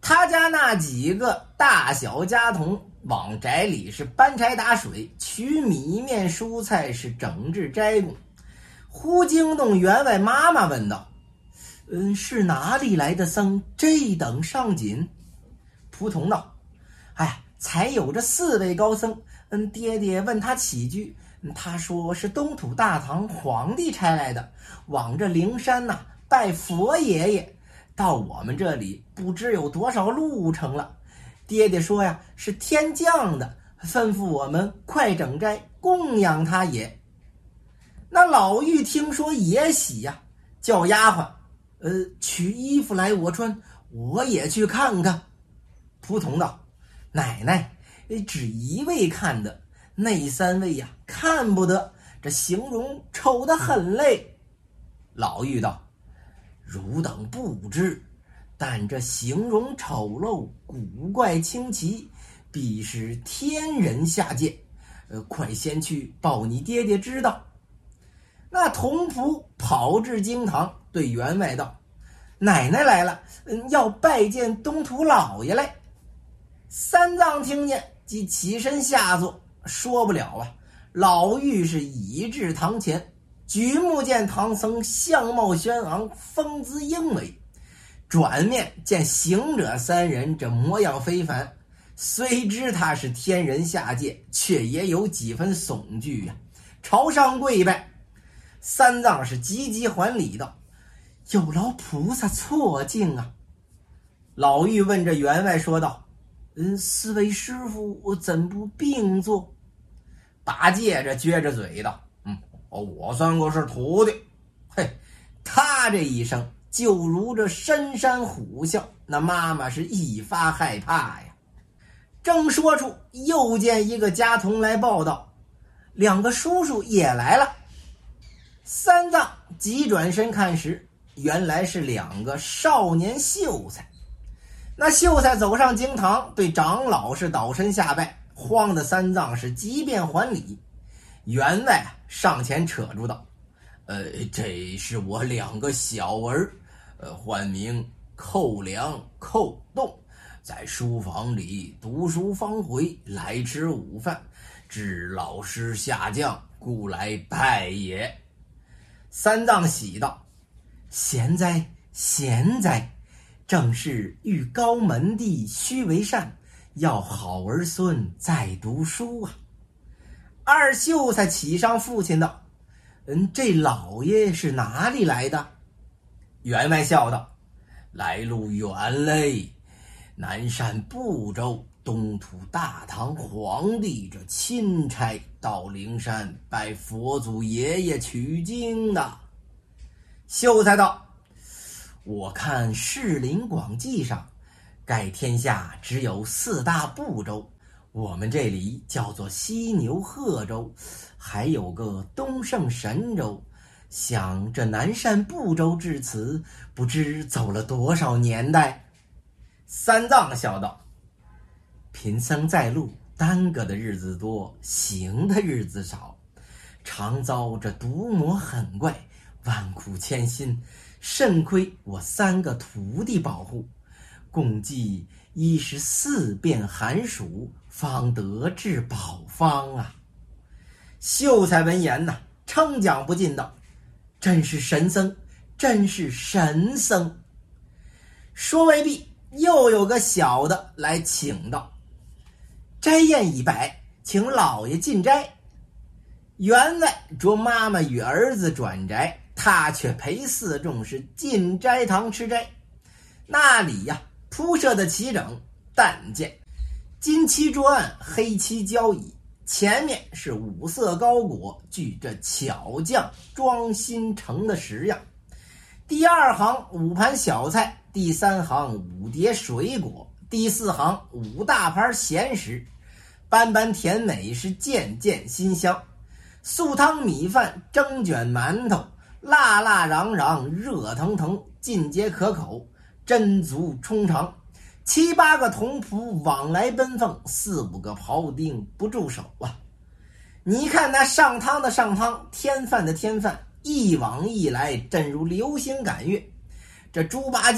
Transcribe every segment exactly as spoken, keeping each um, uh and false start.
他家那几个大小家童往宅里是搬柴打水，取米面蔬菜，是整治斋供。忽惊动员外妈妈问道：嗯，是哪里来的僧这等上紧？仆童道：哎呀，才有这四位高僧，嗯，爹爹问他起居，他说是东土大唐皇帝差来的，往这灵山呐、啊、拜佛爷爷。到我们这里不知有多少路程了，爹爹说呀，是天降的，吩咐我们快整斋供养他也。那老妪听说也喜呀、啊，叫丫鬟，呃，取衣服来我穿，我也去看看。仆童道：奶奶，只一位看的，那三位呀、啊、看不得，这形容丑得很嘞。老妪道：汝等不知，但这形容丑陋、古怪清奇，必是天人下界。呃，快先去报你爹爹知道。那童仆跑至经堂，对员外道：奶奶来了，嗯，要拜见东土老爷来。三藏听见，即起身下坐，说不了啊。老妪是倚至堂前，举目见唐僧相貌轩昂，风姿英伟，转面见行者三人，这模样非凡。虽知他是天人下界，却也有几分悚惧啊，朝上跪拜。三藏是急急还礼道：有劳菩萨错敬啊。老妪问着员外说道：嗯，四位师父我怎不并坐？八戒这撅着嘴道：嗯，我算过是徒弟。嘿，他这一声就如这深山虎啸，那妈妈是一发害怕呀。正说出，又见一个家童来报道：两个叔叔也来了。三藏急转身看时，原来是两个少年秀才。那秀才走上经堂，对长老是倒身下拜，慌的三藏是急便还礼。员外上前扯住道：呃，这是我两个小儿，呃，唤名寇良、寇栋，在书房里读书方回，来吃午饭，知老师下降，故来拜也。三藏喜道：贤哉贤哉，正是遇高门第须为善，要好儿孙再读书啊。二秀才启上父亲道：嗯，这老爷是哪里来的？员外笑道：来路远嘞，南赡部洲东土大唐皇帝这钦差到灵山拜佛祖爷爷取经的。秀才道：我看《世林广记》上，盖天下只有四大部洲，我们这里叫做犀牛贺州，还有个东胜神州。想这南赡部洲至此，不知走了多少年代。三藏笑道：贫僧在路，耽搁的日子多，行的日子少，常遭这毒魔狠怪，万苦千辛，甚亏我三个徒弟保护，共计一十四遍寒暑，方得至宝方啊。秀才闻言呐，称奖不尽道：真是神僧，真是神僧。说未毕，又有个小的来请道：斋宴已摆，请老爷进斋。员外着妈妈与儿子转宅，他却陪四众是进斋堂吃斋。那里呀，铺设的齐整，但见金漆桌案，黑漆交椅，前面是五色糕果，具这巧匠装新成的十样。第二行五盘小菜，第三行五碟水果，第四行五大盘咸食，斑斑甜美，是件件馨香。素汤米饭，蒸卷馒头，辣辣嚷嚷，热腾腾，尽皆可口，真足充肠。七八个童仆往来奔奉，四五个庖丁不住手啊。你看那上汤的上汤，添饭的添饭，一往一来，真如流星赶月。这猪八戒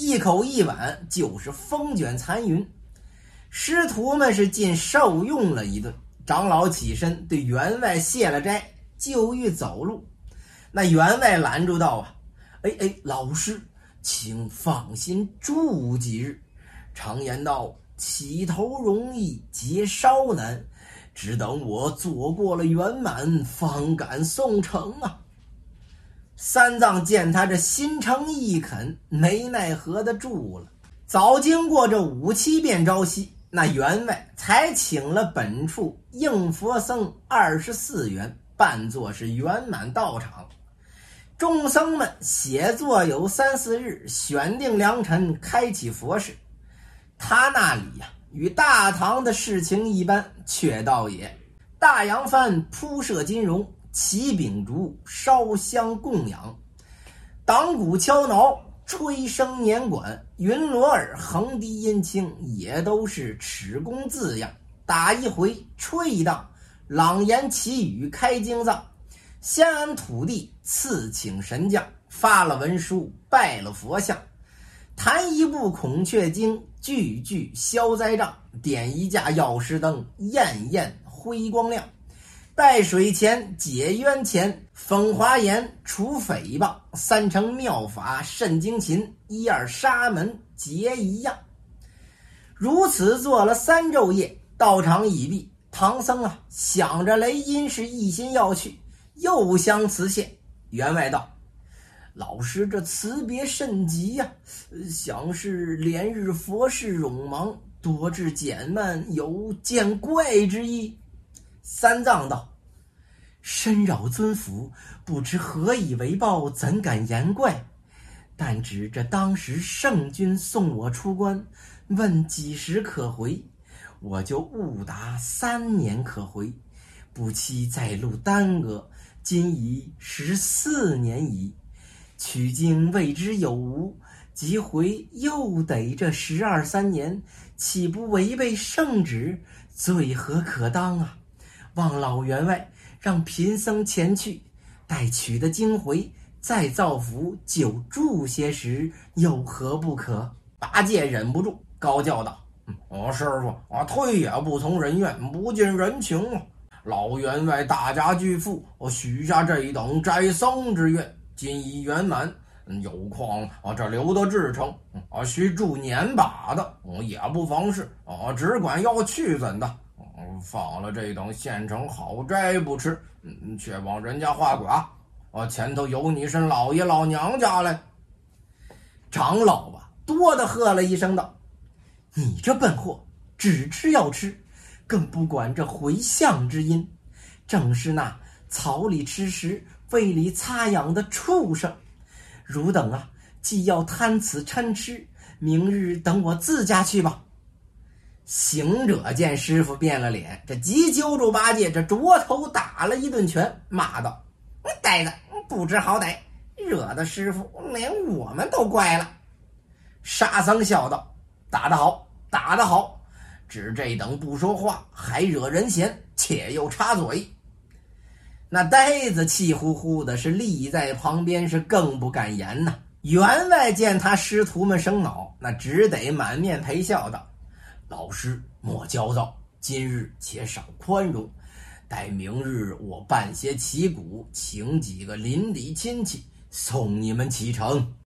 一口一碗就是风卷残云。师徒们是尽受用了一顿，长老起身对员外谢了斋，就欲走路。那员外拦住道啊，哎哎，老师请放心住几日。常言道，起头容易结梢难，只等我做过了圆满，方敢送成啊。三藏见他这心诚意恳，没奈何的住了。早经过这五七遍朝夕，那员外才请了本处应佛僧二十四员，扮作是圆满道场。众僧们写作有三四日，选定良辰开启佛事。他那里呀、啊，与大唐的事情一般，却道也。大扬帆铺设金融，起秉烛烧香供养，党鼓敲挠，吹笙年管，云罗耳横笛音清，也都是尺工字样。打一回，吹一荡，朗言祈语开经藏，先安土地，赐请神将，发了文书，拜了佛像，弹一部孔雀经，句句消灾障，点一架药师灯，焰焰辉光亮。拜水前，解冤前，风华言，除诽谤，三乘妙法甚精勤，一二沙门结一样。如此做了三昼夜，道场已毕。唐僧啊，想着雷音是一心要去，又相辞谢。员外道，老师这辞别甚急呀、啊，想是连日佛事冗忙，多至减慢，有见怪之意。三藏道，深扰尊府，不知何以为报，怎敢言怪？但指着当时圣君送我出关，问几时可回，我就误答三年可回，不期在路耽搁，今已十四年矣。取经未知有无，即回又得这十二三年，岂不违背圣旨？罪何可当啊！望老员外让贫僧前去，待取得经回，再造福久住些时，有何不可？八戒忍不住高叫道：“哦，师傅，啊，退也不从人愿，不近人情啊！老员外大家巨富，我许下这等斋僧之愿，今已圆满。有况啊，这留得至诚啊，须住年把的，我也不妨事啊，只管要去怎的？放了这等现成好斋不吃，嗯，却往人家画寡。啊，前头有你身老爷老娘家来。”长老吧，多的喝了一声道：“你这笨货，只知要吃，更不管这回向之音，正是那草里吃食，胃里擦痒的畜生。汝等啊，既要贪此嗔痴，明日等我自家去吧。”行者见师傅变了脸，这急揪住八戒，这着头打了一顿拳，骂道：“呆子，不知好歹，惹得师傅连我们都怪了。”沙僧笑道：“打得好，打得好，只这等不说话，还惹人嫌，且又插嘴。”那呆子气呼呼的，是立在旁边，是更不敢言呐。员外见他师徒们生恼，那只得满面陪笑道：“老师莫焦躁，今日且少宽容，待明日我办些旗鼓，请几个邻里亲戚送你们启程。”